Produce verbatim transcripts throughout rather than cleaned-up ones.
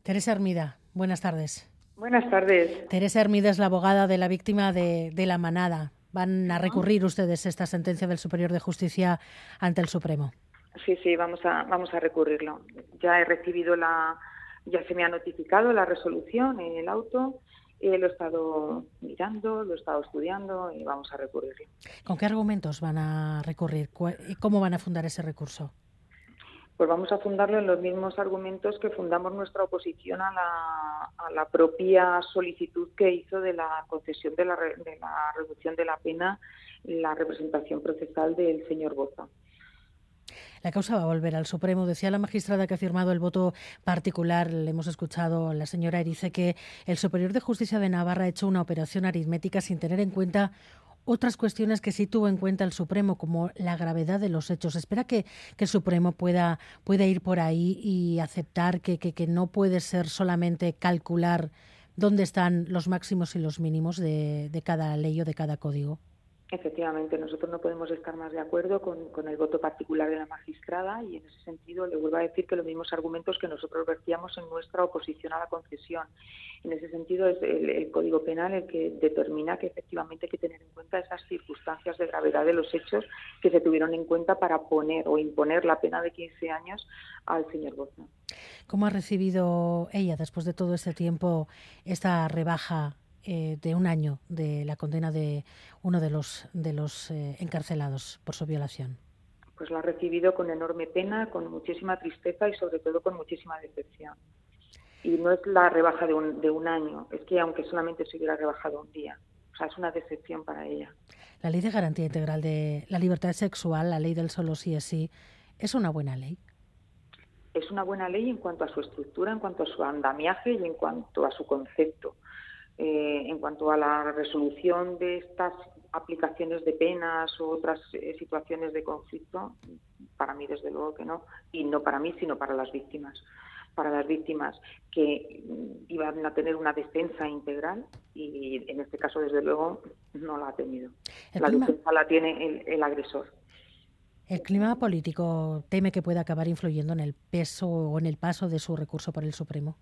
Teresa Hermida, buenas tardes. Buenas tardes. Teresa Hermida es la abogada de la víctima de, de La Manada. ¿Van a recurrir ustedes esta sentencia del Superior de Justicia ante el Supremo? Sí, sí, vamos a, vamos a recurrirlo. Ya he recibido la, ya se me ha notificado la resolución en el auto, eh, lo he estado mirando, lo he estado estudiando y vamos a recurrirlo. ¿Con qué argumentos van a recurrir? ¿Y cómo van a fundar ese recurso? Pues vamos a fundarlo en los mismos argumentos que fundamos nuestra oposición a la, a la propia solicitud que hizo de la concesión de la, de la reducción de la pena la representación procesal del señor Boza. La causa va a volver al Supremo. Decía la magistrada que ha firmado el voto particular, le hemos escuchado a la señora Erice, que el Superior de Justicia de Navarra ha hecho una operación aritmética sin tener en cuenta otras cuestiones que sí tuvo en cuenta el Supremo, como la gravedad de los hechos. ¿Espera que, que el Supremo pueda, pueda ir por ahí y aceptar que, que, que no puede ser solamente calcular dónde están los máximos y los mínimos de, de cada ley o de cada código? Efectivamente, nosotros no podemos estar más de acuerdo con, con el voto particular de la magistrada y en ese sentido le vuelvo a decir que los mismos argumentos que nosotros vertíamos en nuestra oposición a la concesión. En ese sentido es el, el Código Penal el que determina que efectivamente hay que tener en cuenta esas circunstancias de gravedad de los hechos que se tuvieron en cuenta para poner o imponer la pena de quince años al señor Boza. ¿Cómo ha recibido ella, después de todo este tiempo, esta rebaja Eh, de un año de la condena de uno de los de los eh, encarcelados por su violación? Pues la ha recibido con enorme pena, con muchísima tristeza y sobre todo con muchísima decepción. Y no es la rebaja de un, de un año, es que aunque solamente se hubiera rebajado un día, o sea, es una decepción para ella. La Ley de Garantía Integral de la Libertad Sexual, la ley del solo sí es sí, ¿es una buena ley? Es una buena ley en cuanto a su estructura, en cuanto a su andamiaje y en cuanto a su concepto. Eh, en cuanto a la resolución de estas aplicaciones de penas u otras eh, situaciones de conflicto, para mí desde luego que no, y no para mí, sino para las víctimas. Para las víctimas que iban a tener una defensa integral y en este caso desde luego no la ha tenido. El la clima, defensa la tiene el, el agresor. ¿El clima político teme que pueda acabar influyendo en el peso o en el paso de su recurso por el Supremo?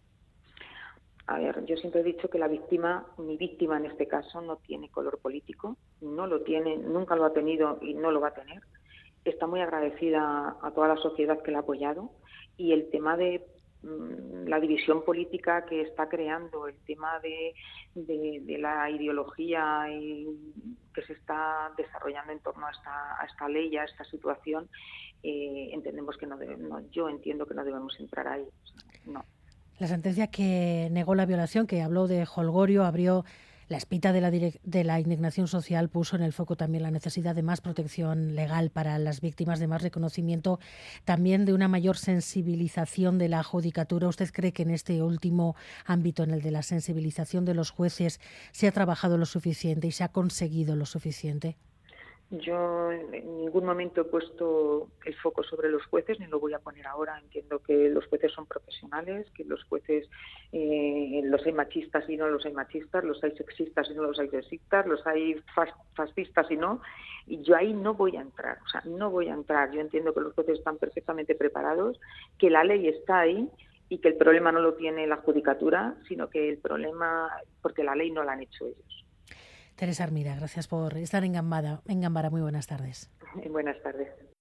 A ver, yo siempre he dicho que la víctima, mi víctima en este caso, no tiene color político, no lo tiene, nunca lo ha tenido y no lo va a tener. Está muy agradecida a toda la sociedad que la ha apoyado y el tema de mmm, la división política que está creando, el tema de, de, de la ideología y que se está desarrollando en torno a esta, a esta ley, a esta situación, eh, entendemos que no debemos, yo entiendo que no debemos entrar ahí, no. La sentencia que negó la violación, que habló de jolgorio, abrió la espita de la, de la indignación social, puso en el foco también la necesidad de más protección legal para las víctimas, de más reconocimiento, también de una mayor sensibilización de la judicatura. ¿Usted cree que en este último ámbito, en el de la sensibilización de los jueces, se ha trabajado lo suficiente y se ha conseguido lo suficiente? Yo en ningún momento he puesto el foco sobre los jueces, ni lo voy a poner ahora. Entiendo que los jueces son profesionales, que los jueces eh, los hay machistas y no los hay machistas, los hay sexistas y no los hay sexistas, los hay fascistas y no. Y yo ahí no voy a entrar, o sea, no voy a entrar. Yo entiendo que los jueces están perfectamente preparados, que la ley está ahí y que el problema no lo tiene la judicatura, sino que el problema, porque la ley no la han hecho ellos. Teresa Hermida, gracias por estar en Gambara. En Gambara, muy buenas tardes. Buenas tardes.